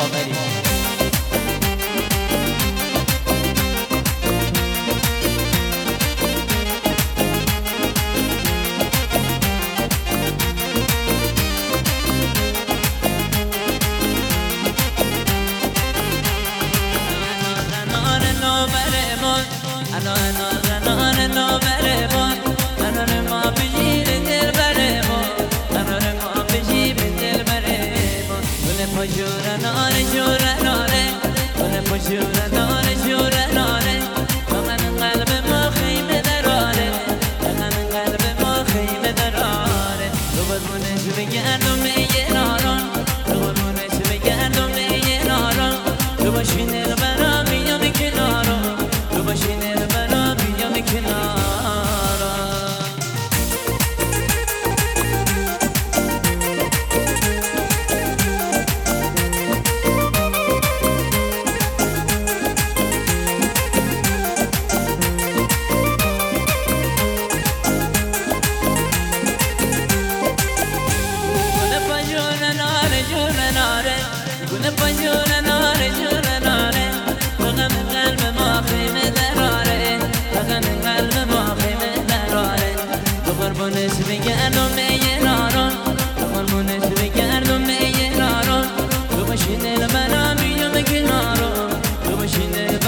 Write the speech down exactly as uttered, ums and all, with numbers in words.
باغری. انا انا زنان نوبرمان انا ما بجیر دل برمان انا ما بجیر دل برمان گل پجور نان جور نانه گل پجور نان جور نانه من قلب ما خیمه دراره من قلب ما خیمه دراره تو برمونش بگردم یه ناران تو برمونش بگردم یه ناران تو باشی دل برام میام کنارم تو باشی دل برام میام کنارم. گل پنجور ناره جور ناره غم قلب ما خیمه دراره غم قلب ما خیمه دراره تو قربونش بگردم یه ناران تو قربونش بگردم یه ناران تو باشی دل برام میام کنارم تو باشی دل